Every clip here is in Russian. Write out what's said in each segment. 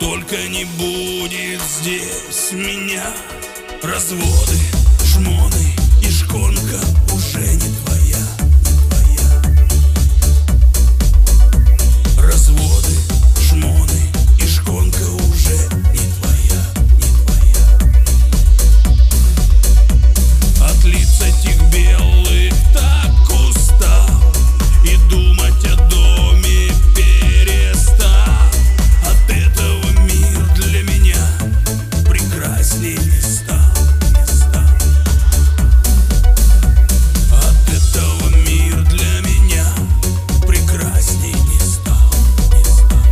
только не будет здесь меня. Разводы, жмоны и шконка уже не твоя, не твоя. Разводы, жмоны и шконка уже не твоя, не твоя. От лиц этих белых так устал и думать о доме перестал. От этого мир для меня прекрасней не стал. От этого мир для меня прекрасней не стал, не стал.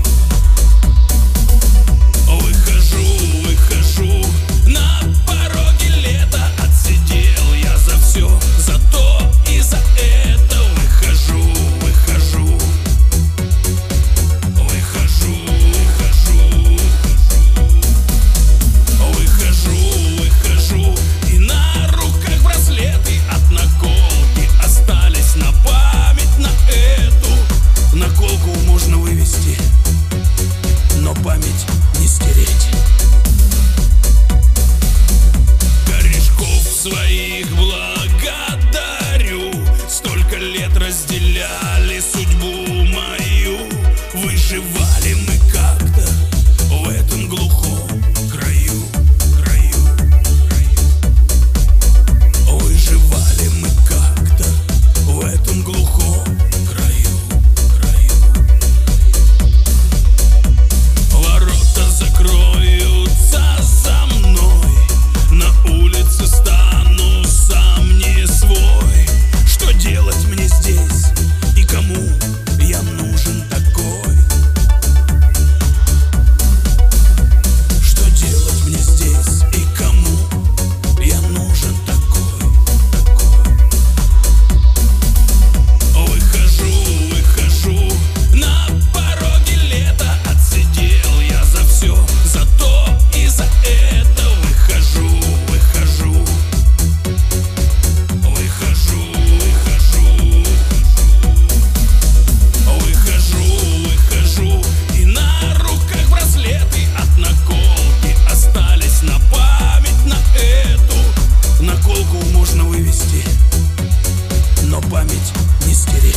Выхожу на пороге лета, отсидел я за все, за то и за это. Выхожу и на руках браслеты от наколки остались на память на эту. Наколку можно вывести, но память не стереть. Корешков своих благодарю, столько лет разделяли судьбу мою. Выживали мы как-то в этом глухом краю. Выживали мы как-то в этом глухом краю. Ворота закроются за мной, на улице стану сам не свой. Что делать мне здесь и кому я нужен такой? Что делать мне здесь и кому я нужен такой? Выхожу на пороге лета, отсидел я за все, за то и за это. Выхожу и на руках браслеты от наколки остались на память на эту. Наколку можно вывести, но память не стереть.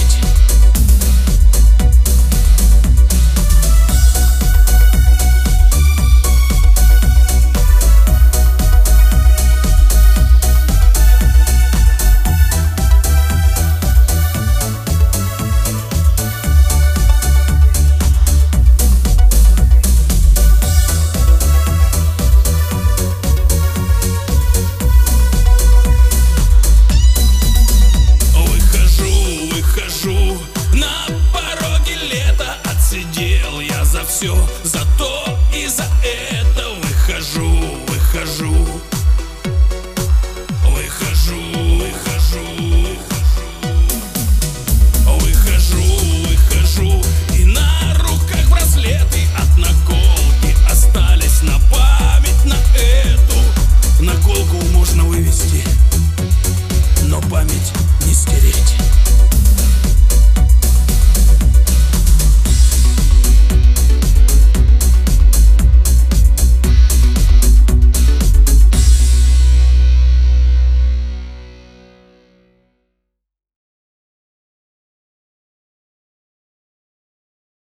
Выхожу на пороге лета, отсидел я за все, за то